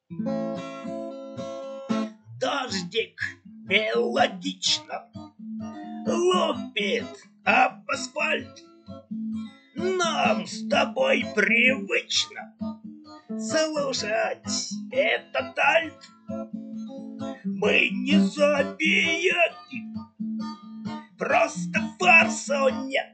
Дождик мелодично лупит об асфальт. Нам с тобой привычно слушать этот альт. Мы не забияки, просто фарса нет.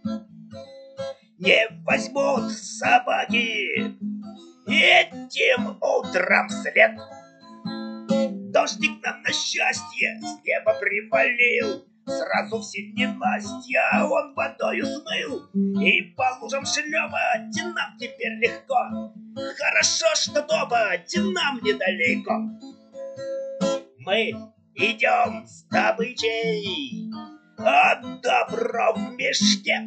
Не возьмут собаки этим утром вслед. Дождик нам на счастье с неба привалил. Сразу все ненастья он водою смыл. И по лужам шлепать нам теперь легко. Хорошо, что топать нам недалеко. Мы идем с добычей, а добро в мешке.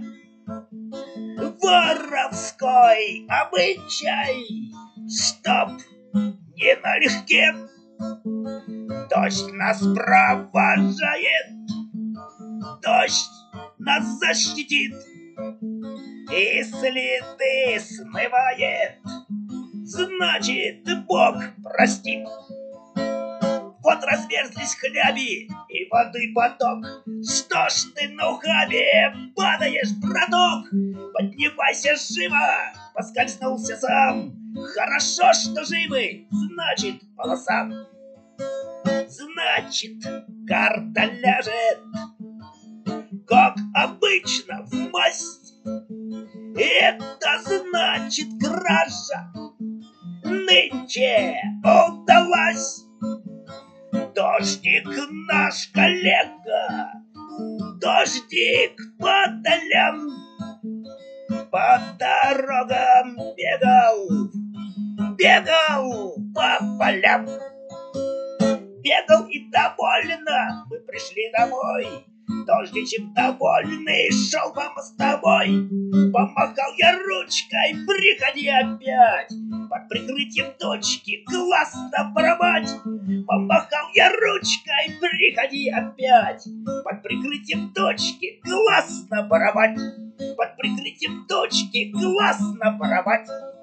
Воровской обычай, чтоб не налегке. Дождь нас провожает, дождь нас защитит и следы смывает, значит, Бог простит. Вот разверзлись хляби и воды поток. Что ж ты на ухабе падаешь, браток? Поднимайся живо, поскользнулся сам. Хорошо, что живы, значит, полосам. Значит, карта ляжет, как обычно, в масть. Это значит, кража нынче удалась. Дождик наш коллега, дождик по долям, по дорогам бегал по полям. Бегал и довольно мы пришли домой. Дождичек довольный шел по мостовой. Помахал я ручкой, приходи опять. Под прикрытием точки классно воровать. Помахал я ручкой, приходи опять. Под прикрытием точки классно воровать. Под прикрытием точки классно воровать.